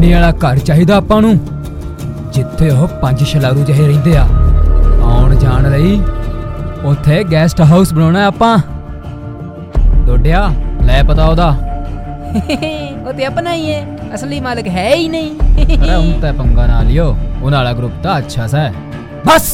ਜਵਾਨੀ वाला घर चाहिदा आपां नूं जिथे ओह 5 छलारू ਜਿਹੇ ਰਹਿੰਦੇ ਆ। आउण जाण लई उत्थे गेस्ट हाउस बनाउणा आपां। डोडिया लै पता ओहदा। ਉਹ ਤੇ ਆਪਣਾ ਹੀ ਹੈ, असली मालिक है ही नहीं। अरे उन ते पंगा ना लियो, उन वाला ग्रुप तो अच्छा सा है बस।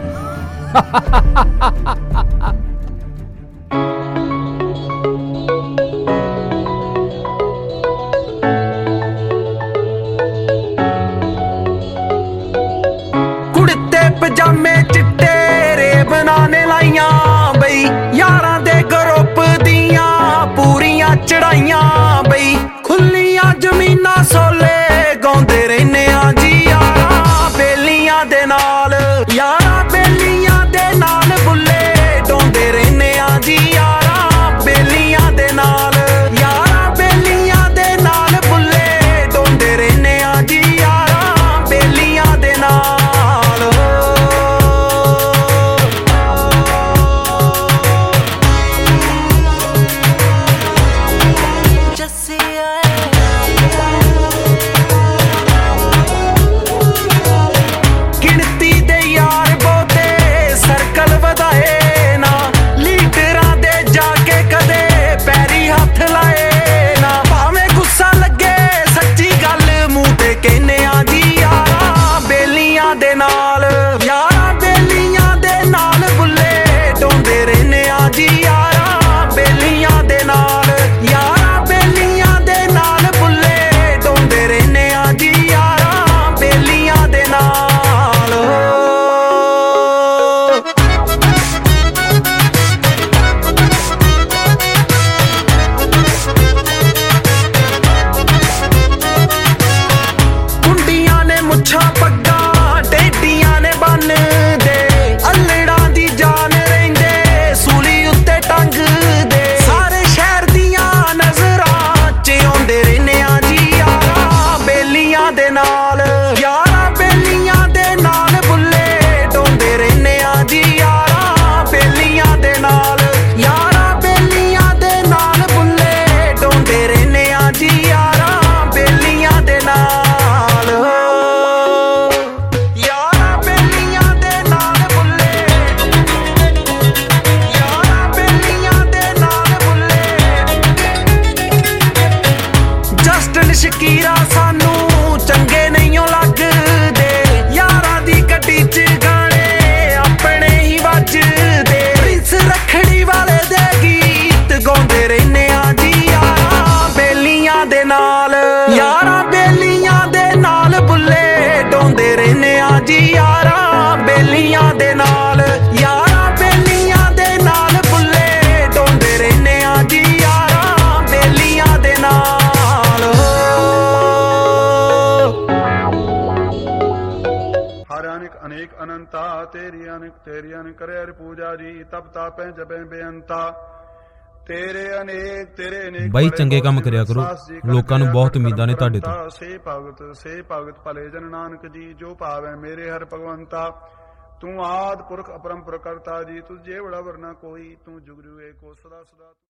कुड़ते पजामे चिट्टे रे बनाने लाइया बई, यारां दे ग्रुप दियां पूरियां चढ़ाइयां बई, खुलियां जमीनां सोले गाउंदे रहने आ जी यारां बेलियां दे नाल, यारां बेलियां दे नाल बुल्ले डोंदे रहने आ जी यारां बेलियां दे नाल, यारां बेलियां दे नाल बुल्ले डोंदे रहने आ जी यारां बेलियां दे नाल। शकीरा सानू चंगे नहीं लगदे, यारां दी गड्डी च गाने अपने ही वजदे, प्रिंस रखड़ी वाले दे गीत गाउंदे रहने आ जी यारां बेलियां दे नाल, यारां बेलियां दे नाल बुल्ले डोंदे रहने आ जी यारां बेलियां दे नाल, यारां बेलियां दे नाल बुल्ले डोंदे रहने आ जी यारां बेलियां दे नाल। अनेक अनंता तेरी अन करे हर पूजा जी, तब तापे जबे बेअंता तेरे अनेक ਬਾਈ ਚੰਗੇ ਕੰਮ ਕਰਿਆ ਕਰੋ, ਲੋਕਾਂ ਨੂੰ ਬਹੁਤ ਉਮੀਦਾਂ ਨੇ ਤੁਹਾਡੇ ਤੋਂ। ਸੇ ਭਗਤ ਭਲੇ ਜਨ ਨਾਨਕ ਜੀ, ਜੋ ਭਾਵੈ ਮੇਰੇ ਹਰ ਭਗਵੰਤਾ, ਤੂੰ ਆਦ ਪੁਰਖ ਅਪਰੰਪਰ ਕਰਤਾ ਜੀ, ਤੁਝੇ ਬੜਾ ਵਰਨਾ ਕੋਈ, ਤੂੰ ਜੁਗ ਜੁਗ ਏਕੋ ਸਦਾ ਸਦਾ।